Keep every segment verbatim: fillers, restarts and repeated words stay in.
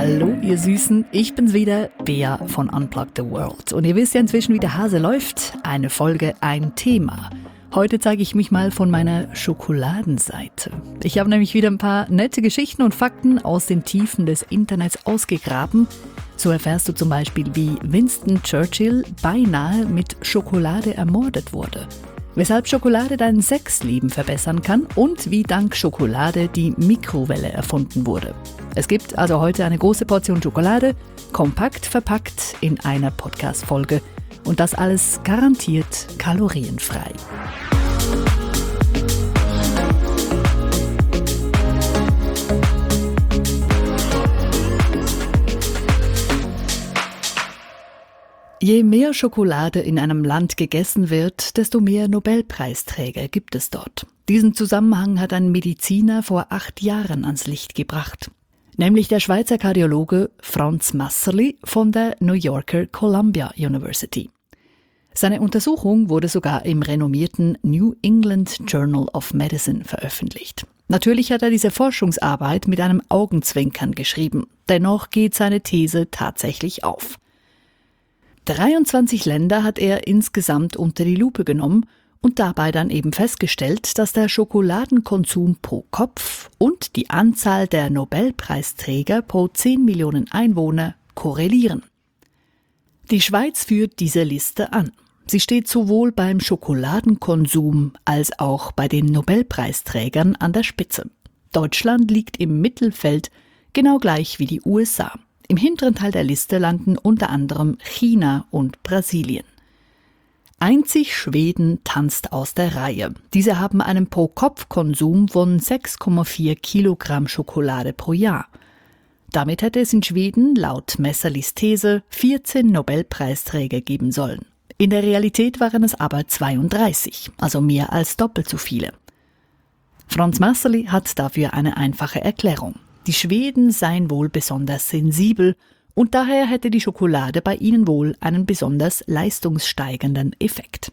Hallo ihr Süßen, ich bin's wieder, Bea von Unplug the World. Und ihr wisst ja inzwischen, wie der Hase läuft. Eine Folge, ein Thema. Heute zeige ich mich mal von meiner Schokoladenseite. Ich habe nämlich wieder ein paar nette Geschichten und Fakten aus den Tiefen des Internets ausgegraben. So erfährst du zum Beispiel, wie Winston Churchill beinahe mit Schokolade ermordet wurde. Weshalb Schokolade dein Sexleben verbessern kann und wie dank Schokolade die Mikrowelle erfunden wurde. Es gibt also heute eine große Portion Schokolade, kompakt verpackt in einer Podcast-Folge. Und das alles garantiert kalorienfrei. Je mehr Schokolade in einem Land gegessen wird, desto mehr Nobelpreisträger gibt es dort. Diesen Zusammenhang hat ein Mediziner vor acht Jahren ans Licht gebracht. Nämlich der Schweizer Kardiologe Franz Masserli von der New Yorker Columbia University. Seine Untersuchung wurde sogar im renommierten New England Journal of Medicine veröffentlicht. Natürlich hat er diese Forschungsarbeit mit einem Augenzwinkern geschrieben. Dennoch geht seine These tatsächlich auf. dreiundzwanzig Länder hat er insgesamt unter die Lupe genommen und dabei dann eben festgestellt, dass der Schokoladenkonsum pro Kopf und die Anzahl der Nobelpreisträger pro zehn Millionen Einwohner korrelieren. Die Schweiz führt diese Liste an. Sie steht sowohl beim Schokoladenkonsum als auch bei den Nobelpreisträgern an der Spitze. Deutschland liegt im Mittelfeld, genau gleich wie die U S A. Im hinteren Teil der Liste landen unter anderem China und Brasilien. Einzig Schweden tanzt aus der Reihe. Diese haben einen Pro-Kopf-Konsum von sechs Komma vier Kilogramm Schokolade pro Jahr. Damit hätte es in Schweden laut Messerlis These vierzehn Nobelpreisträger geben sollen. In der Realität waren es aber zweiunddreißig, also mehr als doppelt so viele. Franz Masserli hat dafür eine einfache Erklärung. Die Schweden seien wohl besonders sensibel und daher hätte die Schokolade bei ihnen wohl einen besonders leistungssteigernden Effekt.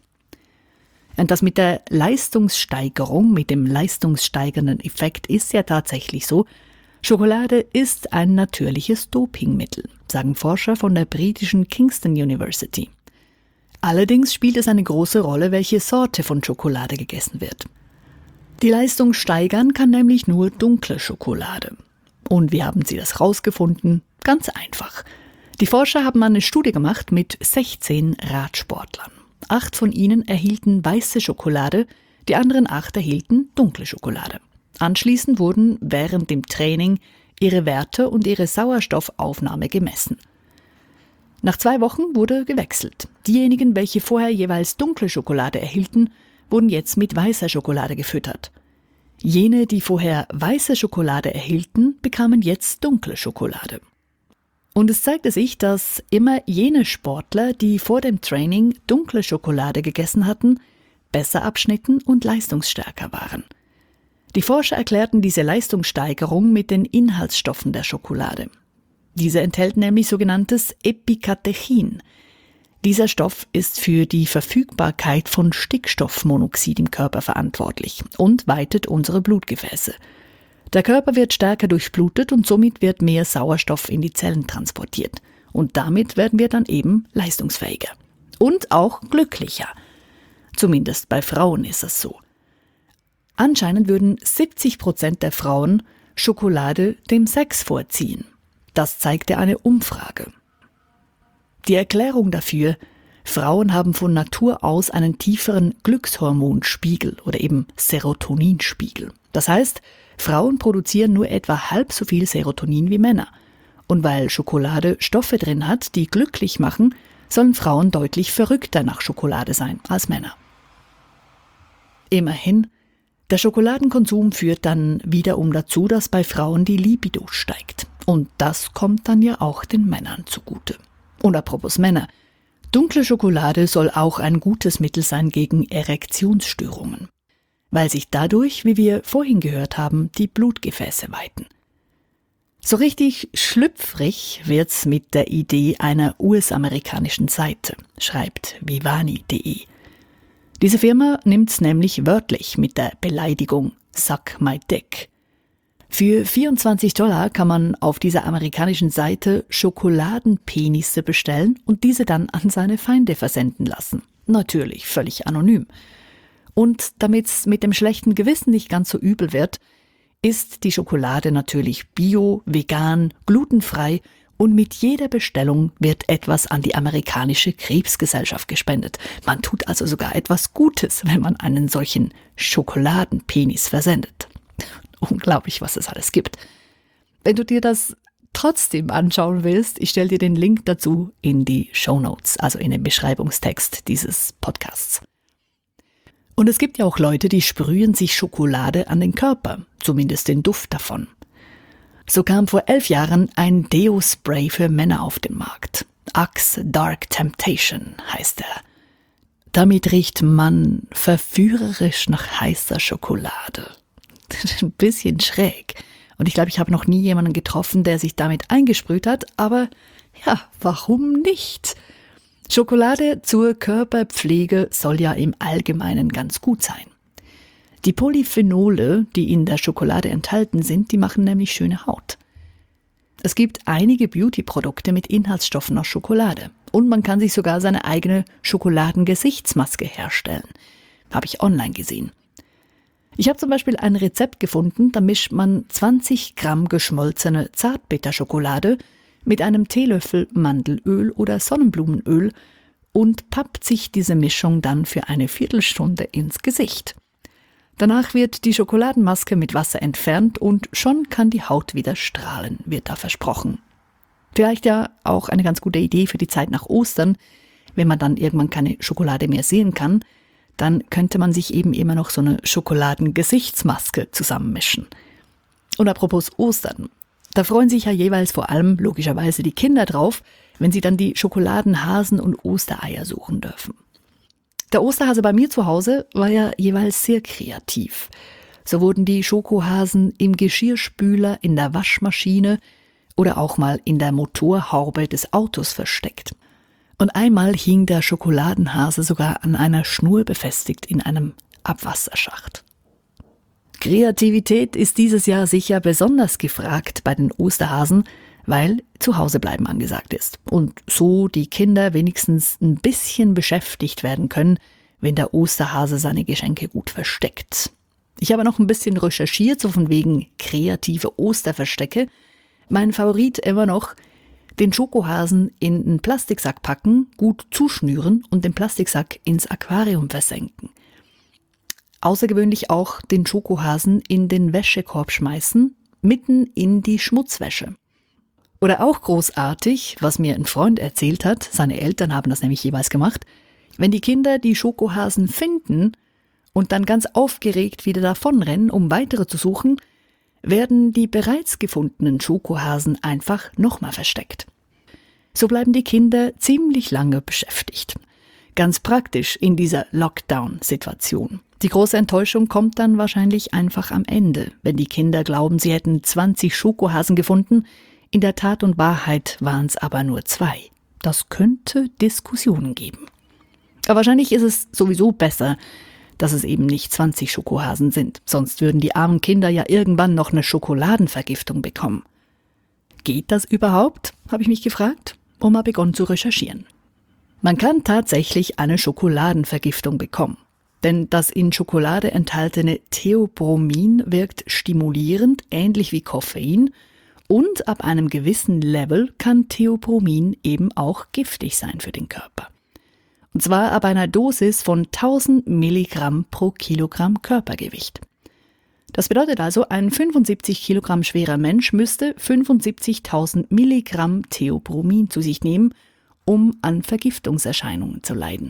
Und das mit der Leistungssteigerung, mit dem leistungssteigernden Effekt ist ja tatsächlich so. Schokolade ist ein natürliches Dopingmittel, sagen Forscher von der britischen Kingston University. Allerdings spielt es eine große Rolle, welche Sorte von Schokolade gegessen wird. Die Leistung steigern kann nämlich nur dunkle Schokolade. Und wie haben sie das rausgefunden? Ganz einfach. Die Forscher haben eine Studie gemacht mit sechzehn Radsportlern. Acht von ihnen erhielten weiße Schokolade, die anderen acht erhielten dunkle Schokolade. Anschließend wurden während dem Training ihre Werte und ihre Sauerstoffaufnahme gemessen. Nach zwei Wochen wurde gewechselt. Diejenigen, welche vorher jeweils dunkle Schokolade erhielten, wurden jetzt mit weißer Schokolade gefüttert. Jene, die vorher weiße Schokolade erhielten, bekamen jetzt dunkle Schokolade. Und es zeigte sich, dass immer jene Sportler, die vor dem Training dunkle Schokolade gegessen hatten, besser abschnitten und leistungsstärker waren. Die Forscher erklärten diese Leistungssteigerung mit den Inhaltsstoffen der Schokolade. Diese enthält nämlich sogenanntes Epicatechin. Dieser Stoff ist für die Verfügbarkeit von Stickstoffmonoxid im Körper verantwortlich und weitet unsere Blutgefäße. Der Körper wird stärker durchblutet und somit wird mehr Sauerstoff in die Zellen transportiert. Und damit werden wir dann eben leistungsfähiger. Und auch glücklicher. Zumindest bei Frauen ist es so. Anscheinend würden siebzig Prozent der Frauen Schokolade dem Sex vorziehen. Das zeigte eine Umfrage. Die Erklärung dafür: Frauen haben von Natur aus einen tieferen Glückshormonspiegel oder eben Serotoninspiegel. Das heißt, Frauen produzieren nur etwa halb so viel Serotonin wie Männer. Und weil Schokolade Stoffe drin hat, die glücklich machen, sollen Frauen deutlich verrückter nach Schokolade sein als Männer. Immerhin, der Schokoladenkonsum führt dann wiederum dazu, dass bei Frauen die Libido steigt. Und das kommt dann ja auch den Männern zugute. Und apropos Männer, dunkle Schokolade soll auch ein gutes Mittel sein gegen Erektionsstörungen, weil sich dadurch, wie wir vorhin gehört haben, die Blutgefäße weiten. So richtig schlüpfrig wird's mit der Idee einer U S-amerikanischen Seite, schreibt Vivani punkt de. Diese Firma nimmt's nämlich wörtlich mit der Beleidigung Suck my dick. Für vierundzwanzig Dollar kann man auf dieser amerikanischen Seite Schokoladenpenisse bestellen und diese dann an seine Feinde versenden lassen. Natürlich völlig anonym. Und damit es mit dem schlechten Gewissen nicht ganz so übel wird, ist die Schokolade natürlich bio, vegan, glutenfrei und mit jeder Bestellung wird etwas an die amerikanische Krebsgesellschaft gespendet. Man tut also sogar etwas Gutes, wenn man einen solchen Schokoladenpenis versendet. Unglaublich, was es alles gibt. Wenn du dir das trotzdem anschauen willst, ich stelle dir den Link dazu in die Shownotes, also in den Beschreibungstext dieses Podcasts. Und es gibt ja auch Leute, die sprühen sich Schokolade an den Körper, zumindest den Duft davon. So kam vor elf Jahren ein Deo-Spray für Männer auf den Markt. Axe Dark Temptation heißt er. Damit riecht man verführerisch nach heißer Schokolade. Ein bisschen schräg. Und ich glaube, ich habe noch nie jemanden getroffen, der sich damit eingesprüht hat. Aber ja, warum nicht? Schokolade zur Körperpflege soll ja im Allgemeinen ganz gut sein. Die Polyphenole, die in der Schokolade enthalten sind, die machen nämlich schöne Haut. Es gibt einige Beauty-Produkte mit Inhaltsstoffen aus Schokolade. Und man kann sich sogar seine eigene Schokoladengesichtsmaske herstellen. Habe ich online gesehen. Ich habe zum Beispiel ein Rezept gefunden, da mischt man zwanzig Gramm geschmolzene Zartbitterschokolade mit einem Teelöffel Mandelöl oder Sonnenblumenöl und pappt sich diese Mischung dann für eine Viertelstunde ins Gesicht. Danach wird die Schokoladenmaske mit Wasser entfernt und schon kann die Haut wieder strahlen, wird da versprochen. Vielleicht ja auch eine ganz gute Idee für die Zeit nach Ostern, wenn man dann irgendwann keine Schokolade mehr sehen kann, dann könnte man sich eben immer noch so eine Schokoladengesichtsmaske zusammenmischen. Und apropos Ostern, da freuen sich ja jeweils vor allem logischerweise die Kinder drauf, wenn sie dann die Schokoladenhasen und Ostereier suchen dürfen. Der Osterhase bei mir zu Hause war ja jeweils sehr kreativ. So wurden die Schokohasen im Geschirrspüler, in der Waschmaschine oder auch mal in der Motorhaube des Autos versteckt. Und einmal hing der Schokoladenhase sogar an einer Schnur befestigt in einem Abwasserschacht. Kreativität ist dieses Jahr sicher besonders gefragt bei den Osterhasen, weil Zuhausebleiben angesagt ist und so die Kinder wenigstens ein bisschen beschäftigt werden können, wenn der Osterhase seine Geschenke gut versteckt. Ich habe noch ein bisschen recherchiert, so von wegen kreative Osterverstecke. Mein Favorit immer noch: den Schokohasen in einen Plastiksack packen, gut zuschnüren und den Plastiksack ins Aquarium versenken. Außergewöhnlich auch den Schokohasen in den Wäschekorb schmeißen, mitten in die Schmutzwäsche. Oder auch großartig, was mir ein Freund erzählt hat, seine Eltern haben das nämlich jeweils gemacht, wenn die Kinder die Schokohasen finden und dann ganz aufgeregt wieder davonrennen, um weitere zu suchen, werden die bereits gefundenen Schokohasen einfach nochmal versteckt. So bleiben die Kinder ziemlich lange beschäftigt. Ganz praktisch in dieser Lockdown-Situation. Die große Enttäuschung kommt dann wahrscheinlich einfach am Ende, wenn die Kinder glauben, sie hätten zwanzig Schokohasen gefunden. In der Tat und Wahrheit waren es aber nur zwei. Das könnte Diskussionen geben. Aber wahrscheinlich ist es sowieso besser, dass es eben nicht zwanzig Schokohasen sind. Sonst würden die armen Kinder ja irgendwann noch eine Schokoladenvergiftung bekommen. Geht das überhaupt, habe ich mich gefragt und mal begonnen zu recherchieren. Man kann tatsächlich eine Schokoladenvergiftung bekommen. Denn das in Schokolade enthaltene Theobromin wirkt stimulierend, ähnlich wie Koffein. Und ab einem gewissen Level kann Theobromin eben auch giftig sein für den Körper. Und zwar ab einer Dosis von tausend Milligramm pro Kilogramm Körpergewicht. Das bedeutet also, ein fünfundsiebzig Kilogramm schwerer Mensch müsste fünfundsiebzigtausend Milligramm Theobromin zu sich nehmen, um an Vergiftungserscheinungen zu leiden.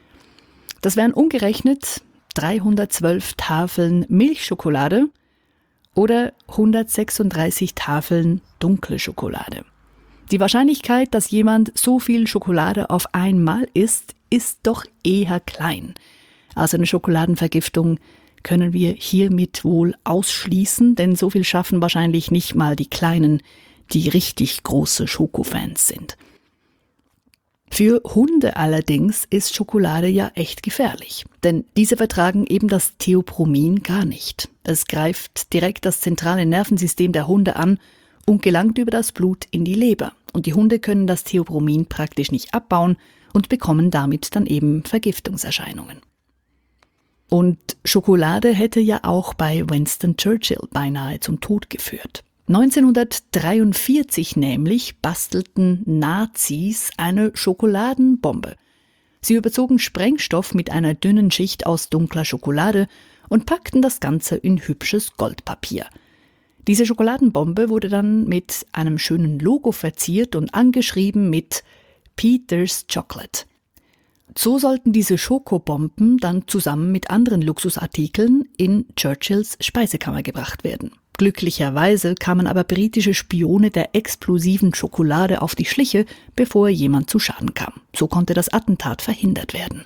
Das wären umgerechnet dreihundertzwölf Tafeln Milchschokolade oder hundertsechsunddreißig Tafeln dunkle Schokolade. Die Wahrscheinlichkeit, dass jemand so viel Schokolade auf einmal isst, ist doch eher klein. Also eine Schokoladenvergiftung können wir hiermit wohl ausschließen, denn so viel schaffen wahrscheinlich nicht mal die Kleinen, die richtig große Schokofans sind. Für Hunde allerdings ist Schokolade ja echt gefährlich, denn diese vertragen eben das Theobromин gar nicht. Es greift direkt das zentrale Nervensystem der Hunde an und gelangt über das Blut in die Leber. Und die Hunde können das Theobromin praktisch nicht abbauen und bekommen damit dann eben Vergiftungserscheinungen. Und Schokolade hätte ja auch bei Winston Churchill beinahe zum Tod geführt. neunzehnhundertdreiundvierzig nämlich bastelten Nazis eine Schokoladenbombe. Sie überzogen Sprengstoff mit einer dünnen Schicht aus dunkler Schokolade und packten das Ganze in hübsches Goldpapier. Diese Schokoladenbombe wurde dann mit einem schönen Logo verziert und angeschrieben mit Peter's Chocolate. So sollten diese Schokobomben dann zusammen mit anderen Luxusartikeln in Churchills Speisekammer gebracht werden. Glücklicherweise kamen aber britische Spione der explosiven Schokolade auf die Schliche, bevor jemand zu Schaden kam. So konnte das Attentat verhindert werden.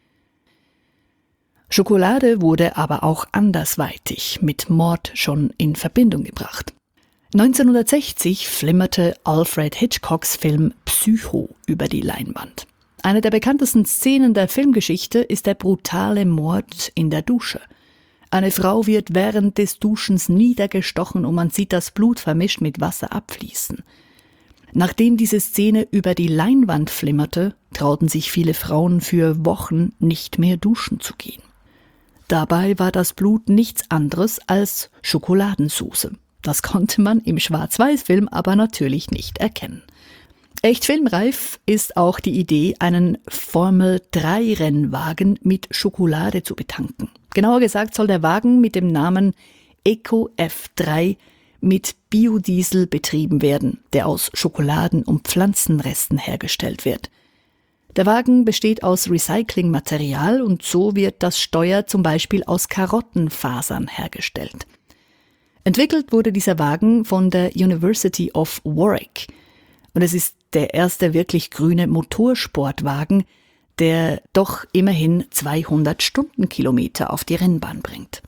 Schokolade wurde aber auch andersweitig mit Mord schon in Verbindung gebracht. neunzehnhundertsechzig flimmerte Alfred Hitchcocks Film Psycho über die Leinwand. Eine der bekanntesten Szenen der Filmgeschichte ist der brutale Mord in der Dusche. Eine Frau wird während des Duschens niedergestochen und man sieht das Blut vermischt mit Wasser abfließen. Nachdem diese Szene über die Leinwand flimmerte, trauten sich viele Frauen für Wochen nicht mehr duschen zu gehen. Dabei war das Blut nichts anderes als Schokoladensauce. Das konnte man im Schwarz-Weiß-Film aber natürlich nicht erkennen. Echt filmreif ist auch die Idee, einen Formel drei Rennwagen mit Schokolade zu betanken. Genauer gesagt soll der Wagen mit dem Namen Eco F drei mit Biodiesel betrieben werden, der aus Schokoladen- und Pflanzenresten hergestellt wird. Der Wagen besteht aus Recyclingmaterial und so wird das Steuer zum Beispiel aus Karottenfasern hergestellt. Entwickelt wurde dieser Wagen von der University of Warwick. Und es ist der erste wirklich grüne Motorsportwagen, der doch immerhin zweihundert Stundenkilometer auf die Rennbahn bringt.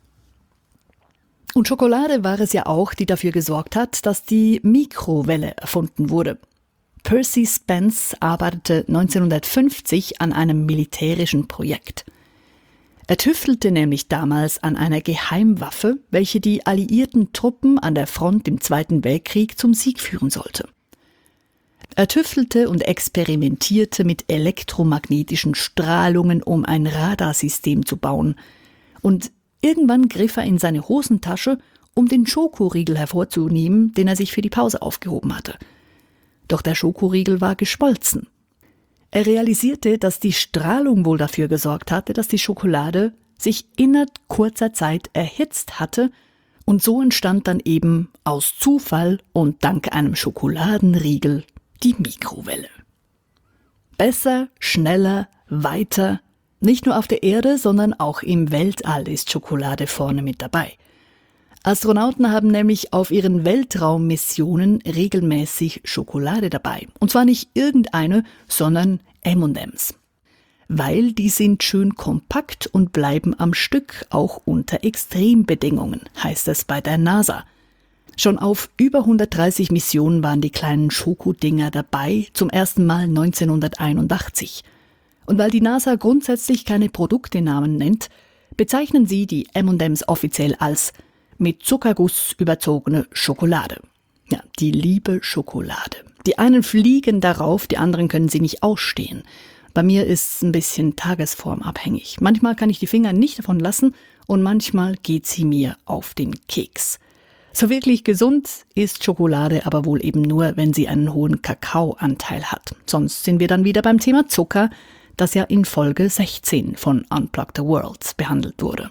Und Schokolade war es ja auch, die dafür gesorgt hat, dass die Mikrowelle erfunden wurde. Percy Spence arbeitete neunzehnhundertfünfzig an einem militärischen Projekt. Er tüftelte nämlich damals an einer Geheimwaffe, welche die alliierten Truppen an der Front im Zweiten Weltkrieg zum Sieg führen sollte. Er tüftelte und experimentierte mit elektromagnetischen Strahlungen, um ein Radarsystem zu bauen. Und irgendwann griff er in seine Hosentasche, um den Schokoriegel hervorzunehmen, den er sich für die Pause aufgehoben hatte. Doch der Schokoriegel war geschmolzen. Er realisierte, dass die Strahlung wohl dafür gesorgt hatte, dass die Schokolade sich innerhalb kurzer Zeit erhitzt hatte, und so entstand dann eben aus Zufall und dank einem Schokoladenriegel die Mikrowelle. Besser, schneller, weiter, nicht nur auf der Erde, sondern auch im Weltall ist Schokolade vorne mit dabei. Astronauten haben nämlich auf ihren Weltraummissionen regelmäßig Schokolade dabei. Und zwar nicht irgendeine, sondern M und M's. Weil die sind schön kompakt und bleiben am Stück, auch unter Extrembedingungen, heißt es bei der NASA. Schon auf über hundertdreißig Missionen waren die kleinen Schokodinger dabei, zum ersten Mal neunzehnhunderteinundachtzig. Und weil die NASA grundsätzlich keine Produktenamen nennt, bezeichnen sie die M und M's offiziell als mit Zuckerguss überzogene Schokolade. Ja, die liebe Schokolade. Die einen fliegen darauf, die anderen können sie nicht ausstehen. Bei mir ist es ein bisschen tagesformabhängig. Manchmal kann ich die Finger nicht davon lassen und manchmal geht sie mir auf den Keks. So wirklich gesund ist Schokolade aber wohl eben nur, wenn sie einen hohen Kakaoanteil hat. Sonst sind wir dann wieder beim Thema Zucker, das ja in Folge sechzehn von Unplug the World behandelt wurde.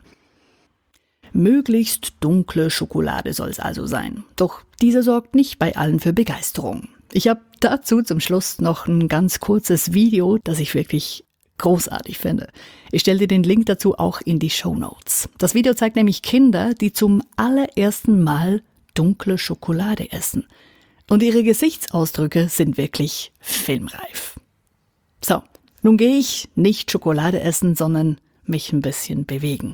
Möglichst dunkle Schokolade soll es also sein. Doch diese sorgt nicht bei allen für Begeisterung. Ich habe dazu zum Schluss noch ein ganz kurzes Video, das ich wirklich großartig finde. Ich stelle dir den Link dazu auch in die Shownotes. Das Video zeigt nämlich Kinder, die zum allerersten Mal dunkle Schokolade essen. Und ihre Gesichtsausdrücke sind wirklich filmreif. So, nun gehe ich nicht Schokolade essen, sondern mich ein bisschen bewegen.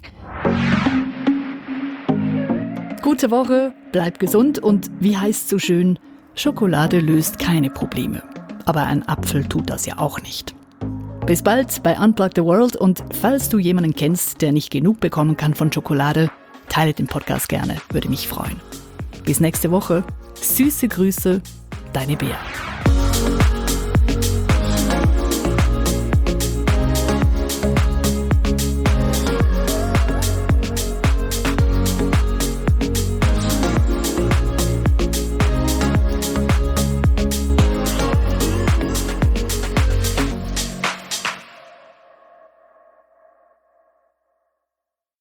Gute Woche, bleib gesund und wie heißt so schön, Schokolade löst keine Probleme. aber ein Apfel tut das ja auch nicht. Bis bald bei Unplug the World und falls du jemanden kennst, der nicht genug bekommen kann von Schokolade, teile den Podcast gerne, würde mich freuen. Bis nächste Woche. Süße Grüße, deine Bea.